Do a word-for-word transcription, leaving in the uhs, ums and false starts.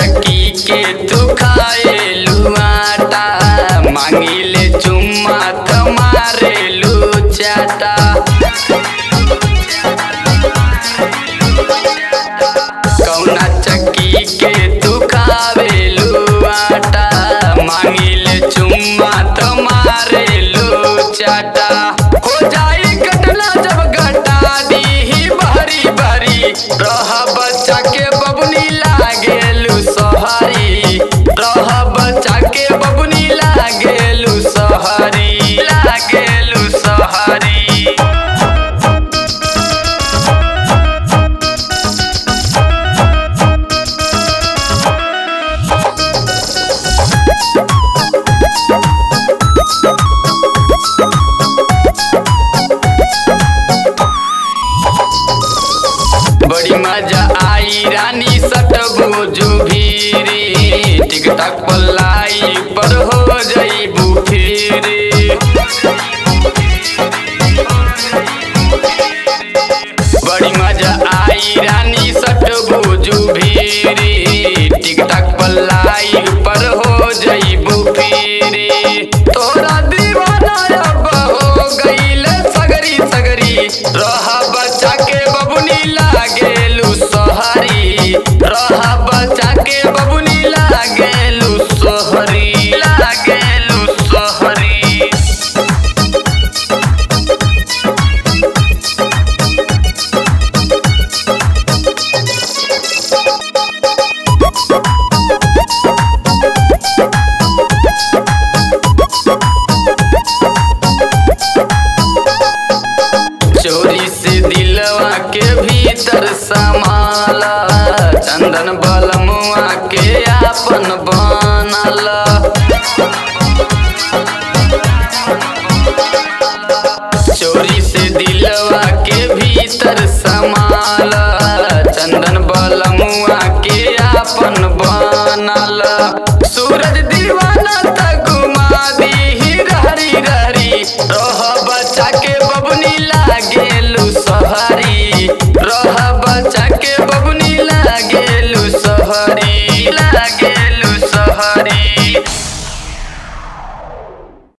चक्की के तू खाएलू आटा, मांगिले चुम्मा त मारेलू चाटा। कौना चक्की के तू खावेलू आटा, मांगिले चुम्मा त मारेलू चाटा। हो जाई कटला जब गटा दी बहरी बहरी, रह बच्चा के बबुनी लागेलू सोहरी, रह बच्चा के बबुनी लागेलू सोहरी, लागेलू सोहरी। बड़ी मजा आई रानी सटबू जुभीरी, टिकटॉक पर लाई पर हो जाइबू फिरी। बड़ी मजा आई रानी सटबू जुभीरी, टिकटॉक पर लाई पर हो जाइबू फिरी। तोरा दीवाना अब हो गईले सगरी सगरी, रह बच्चा के बबुनी लागेलू सोहरी, रह बच्चा के बबुनी लागेलू सोहरी, लागेलू सोहरी। चोरी से दिलवा के भीतर समाला, चंदन बलमुआ के आपन बनला। चोरी से दिलवा के भीतर समाला, चंदन बलमुआ के